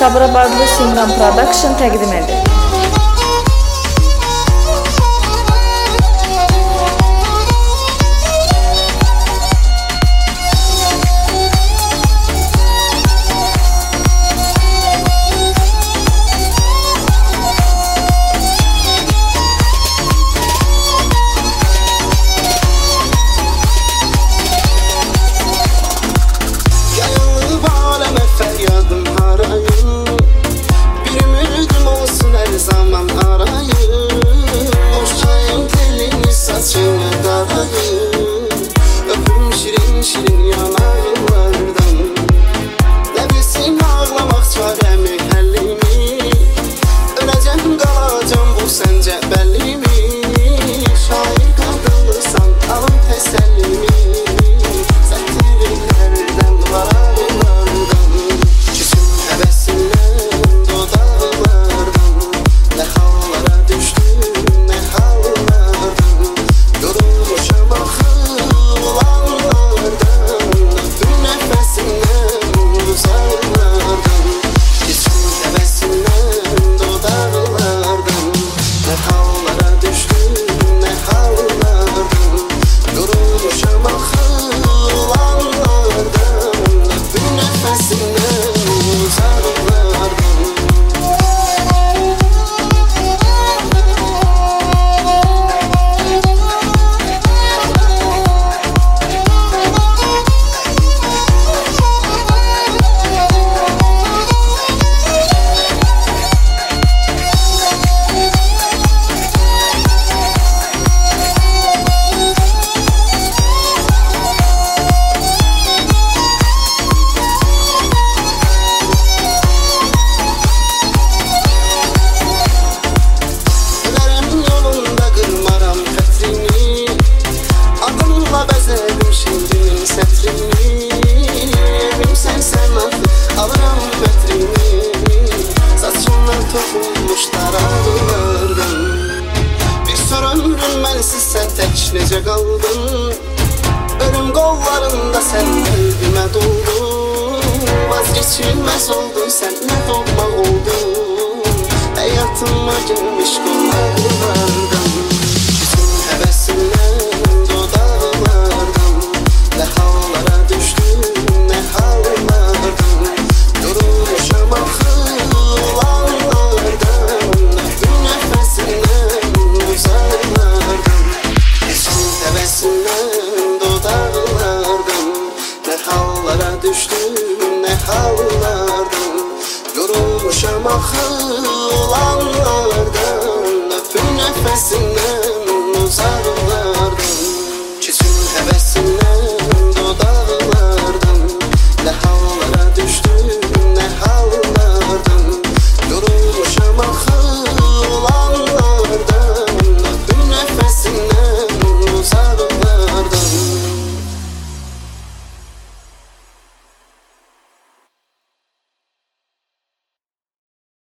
Sabirabadlı Simran Production təqdim edir. Şirin yanarlardan ne bilsin ağlamak çaremi hellimi öleceğim kalacağım bu sence belli mi şair kadınırsan alın tesellimi sentirillerden vararlardan küsüm hevesinden dodaklardan ne hallara düştüm ne hallardan yorulmuşam bezledim şimdinin setrini Evim sen alırım metrini Saçımdan toxunmuşlar ağlardan Bir sor ömrüm mənsiz sən tək necə qaldın Ölüm qollarında sən qəlbimə doldun Vazgeçilməz oldun sən nə doğma oldun Həyatıma girmiş qollardan Bütün həvəsimdən dodaklardan ne hallara düştüm ne hallara